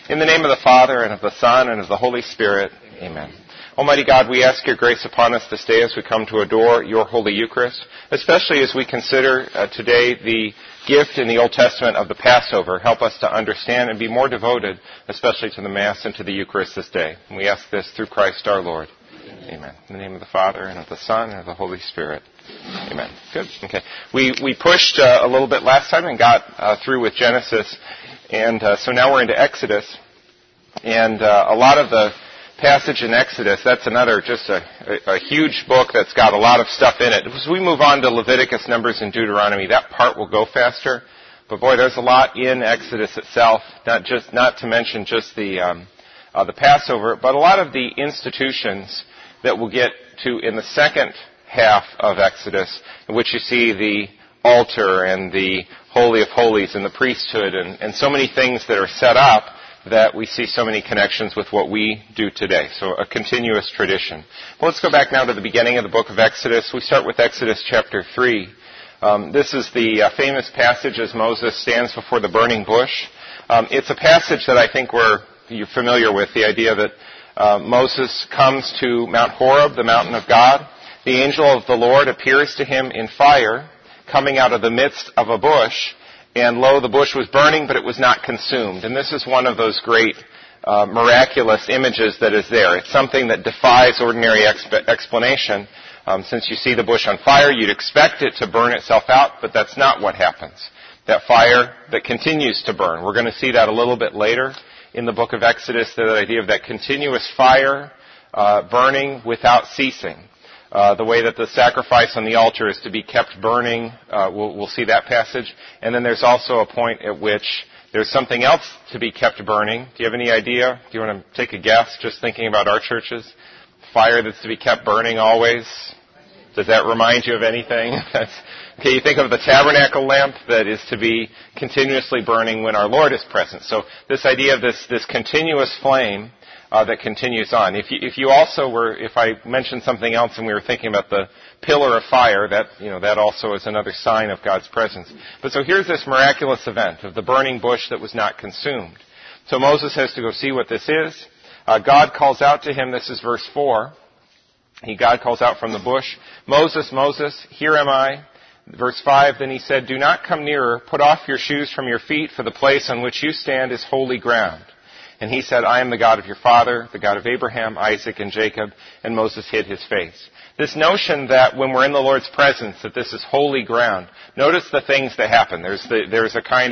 In the name of the Father, and of the Son, and of the Holy Spirit, amen. Almighty God, we ask your grace upon us this day as we come to adore your Holy Eucharist, especially as we consider today the gift in the Old Testament of the Passover. Help us to understand and be more devoted, especially to the Mass and to the Eucharist this day. And we ask this through Christ our Lord. Amen. In the name of the Father, and of the Son, and of the Holy Spirit. Amen. Good. Okay. We pushed a little bit last time and got through with Genesis, and so now we're into Exodus. And a lot of the passage in Exodus, that's another, just a huge book that's got a lot of stuff in it. As we move on to Leviticus, Numbers, and Deuteronomy, that part will go faster. But boy, there's a lot in Exodus itself, not to mention just the Passover, but a lot of the institutions that we'll get to in the second half of Exodus, in which you see the altar and the Holy of Holies and the priesthood and so many things that are set up that we see so many connections with what we do today. So a continuous tradition. Well, let's go back now to the beginning of the book of Exodus. We start with Exodus chapter 3. This is the famous passage as Moses stands before the burning bush. It's a passage that I think you're familiar with, the idea that Moses comes to Mount Horeb, the mountain of God. The angel of the Lord appears to him in fire, coming out of the midst of a bush. And lo, the bush was burning, but it was not consumed. And this is one of those great miraculous images that is there. It's something that defies ordinary explanation. Since you see the bush on fire, you'd expect it to burn itself out, but that's not what happens. That fire that continues to burn. We're going to see that a little bit later in the book of Exodus, the idea of that continuous fire burning without ceasing. The way that the sacrifice on the altar is to be kept burning, we'll see that passage. And then there's also a point at which there's something else to be kept burning. Do you have any idea? Do you want to take a guess, just thinking about our churches? Fire that's to be kept burning always? Does that remind you of anything? Okay, you think of the tabernacle lamp that is to be continuously burning when our Lord is present. So this idea of this continuous flame that continues on. If I mentioned something else and we were thinking about the pillar of fire, that also is another sign of God's presence. But so here's this miraculous event of the burning bush that was not consumed. So Moses has to go see what this is. God calls out to him. This is verse 4. God calls out from the bush, "Moses, Moses, here am I." Verse 5, then he said, "Do not come nearer. Put off your shoes from your feet, for the place on which you stand is holy ground." And he said, "I am the God of your father, the God of Abraham, Isaac, and Jacob." And Moses hid his face. This notion that when we're in the Lord's presence, that this is holy ground. Notice the things that happen. There's a kind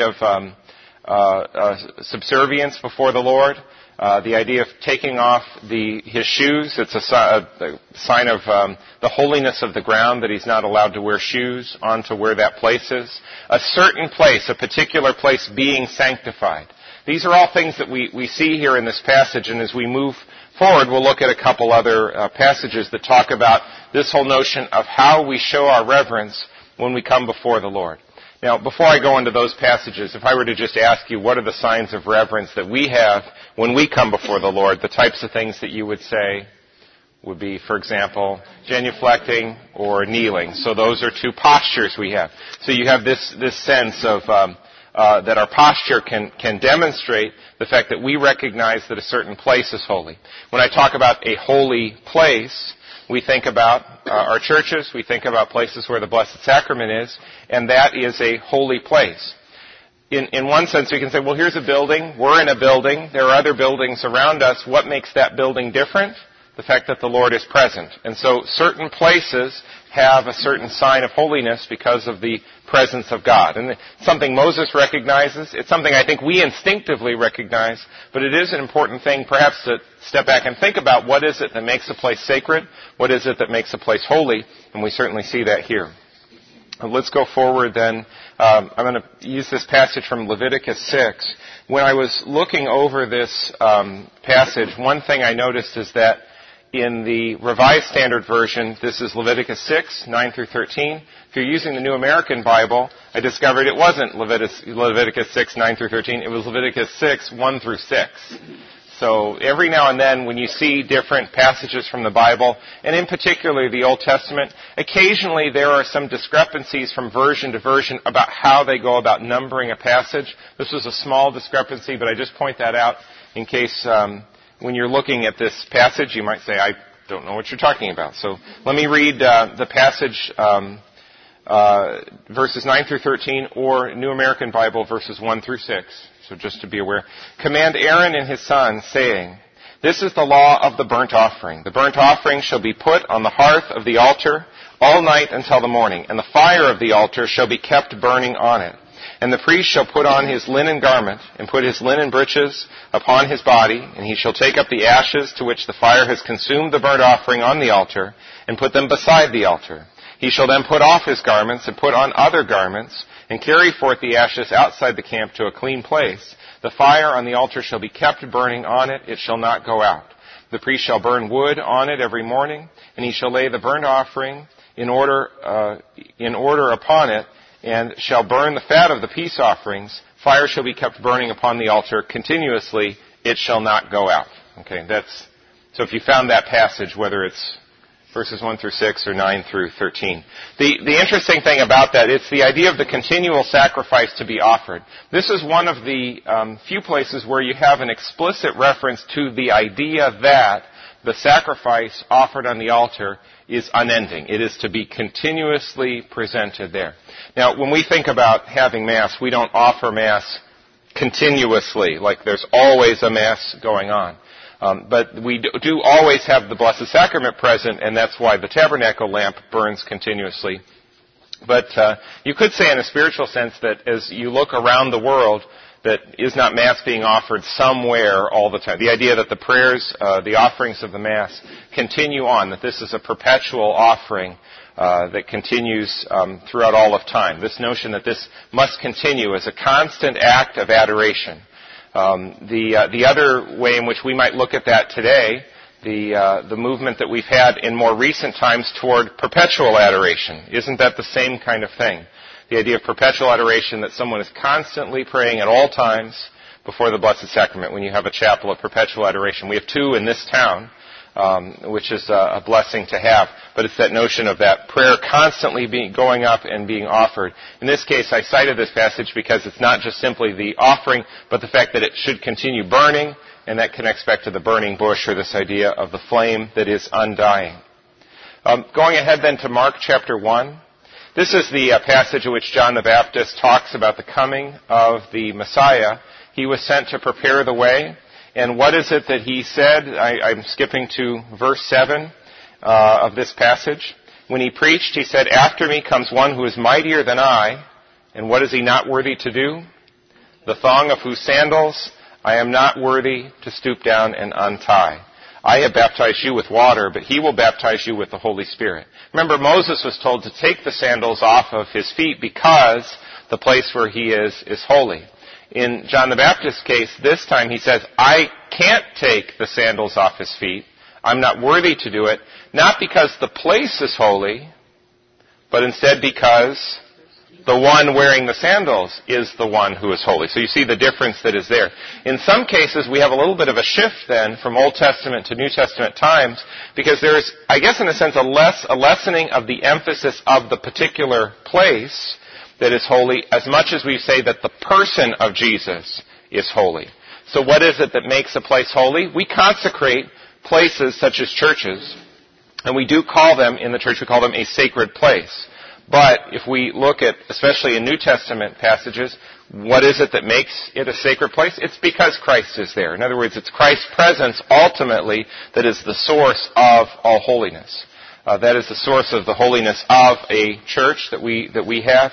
of subservience before the Lord. The idea of taking off his shoes, it's a sign of the holiness of the ground, that he's not allowed to wear shoes onto where that place is. A certain place, a particular place being sanctified. These are all things that we see here in this passage, and as we move forward, we'll look at a couple other passages that talk about this whole notion of how we show our reverence when we come before the Lord. Now, before I go into those passages, if I were to just ask you what are the signs of reverence that we have when we come before the Lord, the types of things that you would say would be, for example, genuflecting or kneeling. So those are two postures we have. So you have this sense of that our posture can demonstrate the fact that we recognize that a certain place is holy. When I talk about a holy place, we think about our churches, we think about places where the Blessed Sacrament is, and that is a holy place. In one sense, we can say, well, here's a building, we're in a building, there are other buildings around us. What makes that building different? The fact that the Lord is present. And so certain places have a certain sign of holiness because of the presence of God. And it's something Moses recognizes. It's something I think we instinctively recognize. But it is an important thing perhaps to step back and think about what is it that makes a place sacred? What is it that makes a place holy? And we certainly see that here. Let's go forward then. I'm going to use this passage from Leviticus 6. When I was looking over this passage, one thing I noticed is that in the Revised Standard Version, this is Leviticus 6, 9 through 13. If you're using the New American Bible, I discovered it wasn't Leviticus 6, 9 through 13. It was Leviticus 6, 1 through 6. So every now and then when you see different passages from the Bible, and in particular the Old Testament, occasionally there are some discrepancies from version to version about how they go about numbering a passage. This was a small discrepancy, but I just point that out in case when you're looking at this passage, you might say, I don't know what you're talking about. So let me read the passage, verses 9 through 13, or New American Bible, verses 1 through 6. So just to be aware. Command Aaron and his sons, saying, This is the law of the burnt offering. The burnt offering shall be put on the hearth of the altar all night until the morning, and the fire of the altar shall be kept burning on it. And the priest shall put on his linen garment, and put his linen breeches upon his body, and he shall take up the ashes to which the fire has consumed the burnt offering on the altar, and put them beside the altar. He shall then put off his garments, and put on other garments, and carry forth the ashes outside the camp to a clean place. The fire on the altar shall be kept burning on it, it shall not go out. The priest shall burn wood on it every morning, and he shall lay the burnt offering in order upon it, and shall burn the fat of the peace offerings. Fire shall be kept burning upon the altar continuously, it shall not go out. Okay, so if you found that passage, whether it's verses 1 through 6 or 9 through 13. The interesting thing about that, it's the idea of the continual sacrifice to be offered. This is one of the few places where you have an explicit reference to the idea that the sacrifice offered on the altar is unending. It is to be continuously presented there. Now, when we think about having Mass, we don't offer Mass continuously, like there's always a Mass going on. But we do always have the Blessed Sacrament present, and that's why the tabernacle lamp burns continuously. But you could say in a spiritual sense that as you look around the world, that is not Mass being offered somewhere all the time. The idea that the prayers, the offerings of the Mass continue on, that this is a perpetual offering that continues throughout all of time. This notion that this must continue as a constant act of adoration. The other way in which we might look at that today, the movement that we've had in more recent times toward perpetual adoration, isn't that the same kind of thing? The idea of perpetual adoration, that someone is constantly praying at all times before the Blessed Sacrament. When you have a chapel of perpetual adoration, we have 2 in this town, which is a blessing to have. But it's that notion of that prayer constantly going up and being offered. In this case, I cited this passage because it's not just simply the offering, but the fact that it should continue burning, and that connects back to the burning bush, or this idea of the flame that is undying. Going ahead then to Mark chapter 1. This is the passage in which John the Baptist talks about the coming of the Messiah. He was sent to prepare the way. And what is it that he said? I'm skipping to verse 7 of this passage. When he preached, he said, After me comes one who is mightier than I, and what is he not worthy to do? The thong of whose sandals I am not worthy to stoop down and untie. I have baptized you with water, but he will baptize you with the Holy Spirit. Remember, Moses was told to take the sandals off of his feet because the place where he is holy. In John the Baptist's case, this time he says, I can't take the sandals off his feet. I'm not worthy to do it, not because the place is holy, but instead because the one wearing the sandals is the one who is holy. So you see the difference that is there. In some cases, we have a little bit of a shift then from Old Testament to New Testament times, because there's, I guess in a sense, a lessening of the emphasis of the particular place that is holy, as much as we say that the person of Jesus is holy. So what is it that makes a place holy? We consecrate places such as churches, and we do call them, in the church, we call them a sacred place. But if we look at, especially in New Testament passages, what is it that makes it a sacred place? It's because Christ is there. In other words, it's Christ's presence ultimately that is the source of all holiness. That is the source of the holiness of a church that we have.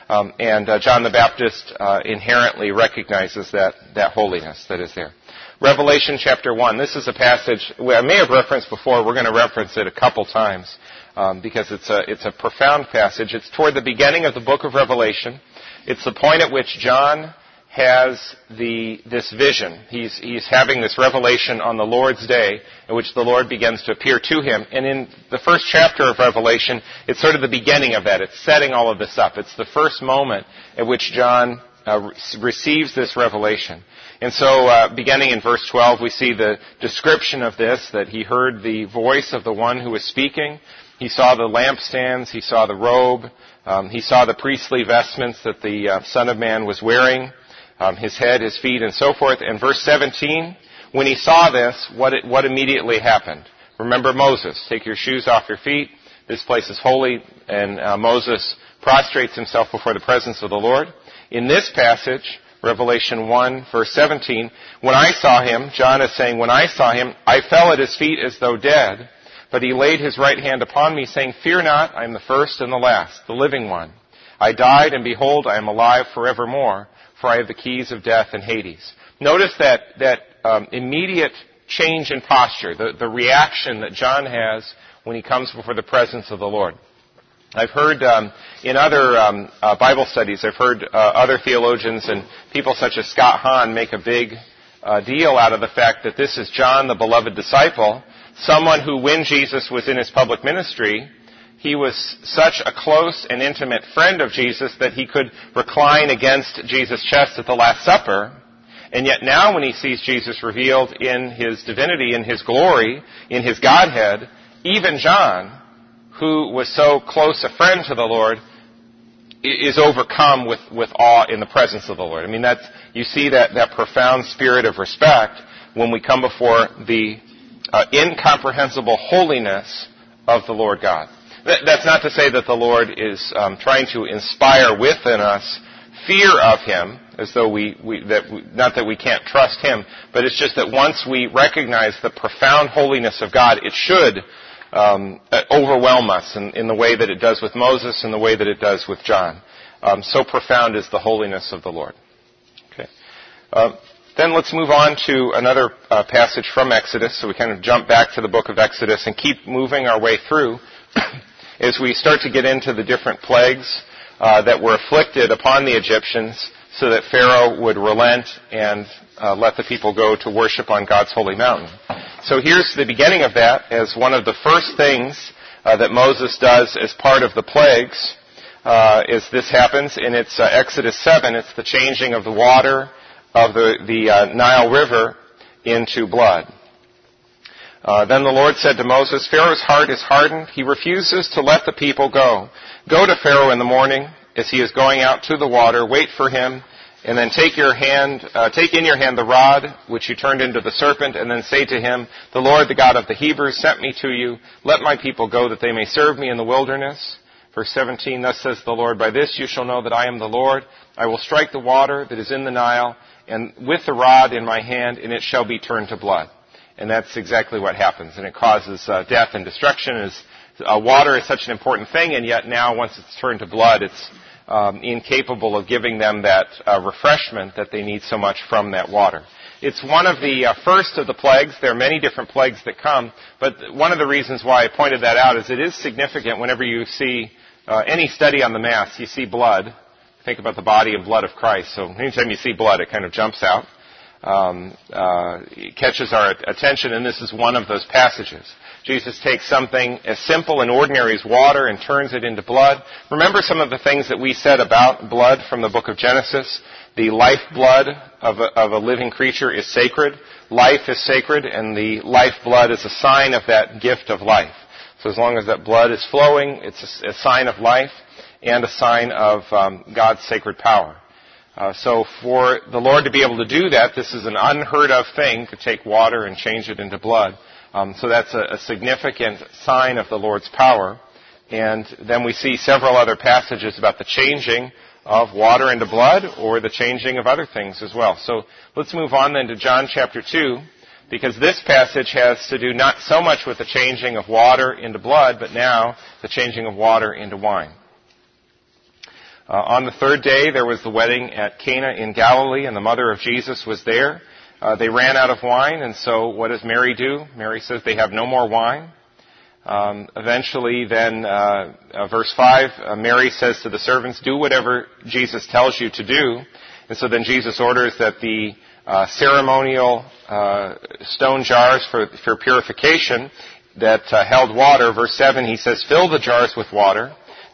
And John the Baptist inherently recognizes that holiness that is there. Revelation chapter 1. This is a passage I may have referenced before. We're going to reference it a couple times because it's a profound passage. It's toward the beginning of the book of Revelation. It's the point at which John has this vision. He's having this revelation on the Lord's day in which the Lord begins to appear to him. And in the first chapter of Revelation, it's sort of the beginning of that. It's setting all of this up. It's the first moment at which John receives this revelation. And so, beginning in verse 12, we see the description of this, that he heard the voice of the one who was speaking. He saw the lampstands, he saw the robe, he saw the priestly vestments that the Son of Man was wearing, his head, his feet, and so forth. And verse 17, when he saw this, what immediately happened? Remember Moses, take your shoes off your feet, this place is holy, and Moses prostrates himself before the presence of the Lord. In this passage, Revelation 1, verse 17, when I saw him, John is saying, when I saw him, I fell at his feet as though dead, but he laid his right hand upon me, saying, fear not, I am the first and the last, the living one. I died, and behold, I am alive forevermore, for I have the keys of death and Hades. Notice that immediate change in posture, the reaction that John has when he comes before the presence of the Lord. I've heard in other Bible studies, I've heard other theologians and people such as Scott Hahn make a big deal out of the fact that this is John, the beloved disciple, someone who, when Jesus was in his public ministry, he was such a close and intimate friend of Jesus that he could recline against Jesus' chest at the Last Supper. And yet now when he sees Jesus revealed in his divinity, in his glory, in his Godhead, even John, who was so close a friend to the Lord, is overcome with awe in the presence of the Lord. I mean, you see that profound spirit of respect when we come before the incomprehensible holiness of the Lord God. That's not to say that the Lord is trying to inspire within us fear of Him, as though not that we can't trust Him, but it's just that once we recognize the profound holiness of God, it should overwhelm us in the way that it does with Moses and the way that it does with John. So profound is the holiness of the Lord. Okay. Then let's move on to another passage from Exodus. So we kind of jump back to the book of Exodus and keep moving our way through as we start to get into the different plagues that were afflicted upon the Egyptians so that Pharaoh would relent and let the people go to worship on God's holy mountain. So here's the beginning of that as one of the first things that Moses does as part of the plagues as this happens. And it's Exodus 7. It's the changing of the water of the Nile River into blood. Then the Lord said to Moses, Pharaoh's heart is hardened. He refuses to let the people go. Go to Pharaoh in the morning as he is going out to the water. Wait for him. And then take in your hand the rod which you turned into the serpent, and then say to him, the Lord, the God of the Hebrews, sent me to you. Let my people go that they may serve me in the wilderness. Verse 17, thus says the Lord, by this you shall know that I am the Lord. I will strike the water that is in the Nile, and with the rod in my hand, and it shall be turned to blood. And that's exactly what happens. And it causes death and destruction. Water is such an important thing, and yet now once it's turned to blood, it's incapable of giving them that refreshment that they need so much from that water. It's one of the first of the plagues. There are many different plagues that come, but one of the reasons why I pointed that out is it is significant whenever you see any study on the Mass, you see blood. Think about the body and blood of Christ. So anytime you see blood, it kind of jumps out. It catches our attention, and this is one of those passages. Jesus takes something as simple and ordinary as water and turns it into blood. Remember some of the things that we said about blood from the book of Genesis? The lifeblood of a living creature is sacred. Life is sacred, and the lifeblood is a sign of that gift of life. So as long as that blood is flowing, it's a sign of life and a sign of God's sacred power. So for the Lord to be able to do that, this is an unheard of thing, to take water and change it into blood. So that's a significant sign of the Lord's power. And then we see several other passages about the changing of water into blood or the changing of other things as well. So let's move on then to John chapter 2, because this passage has to do not so much with the changing of water into blood, but now the changing of water into wine. On the third day, there was the wedding at Cana in Galilee, and the mother of Jesus was there. They ran out of wine, and so what does Mary do? Mary says they have no more wine. Eventually, then, verse 5, Mary says to the servants, do whatever Jesus tells you to do. And so then Jesus orders that the ceremonial stone jars for purification that held water, verse 7, he says, fill the jars with water.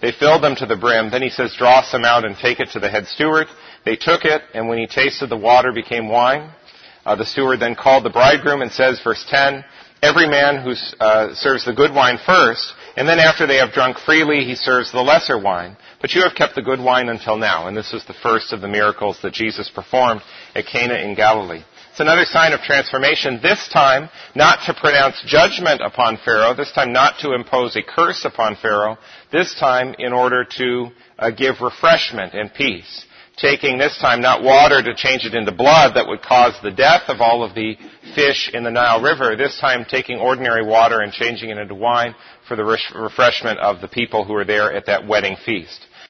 They filled them to the brim. Then he says, draw some out and take it to the head steward. They took it, and when he tasted the water became wine. The steward then called the bridegroom and says, verse 10, every man who serves the good wine first, and then after they have drunk freely, he serves the lesser wine. But you have kept the good wine until now. And this was the first of the miracles that Jesus performed at Cana in Galilee. It's another sign of transformation, this time not to pronounce judgment upon Pharaoh, this time not to impose a curse upon Pharaoh, this time in order to give refreshment and peace. Taking this time not water to change it into blood that would cause the death of all of the fish in the Nile River, this time taking ordinary water and changing it into wine for the refreshment of the people who were there at that wedding feast.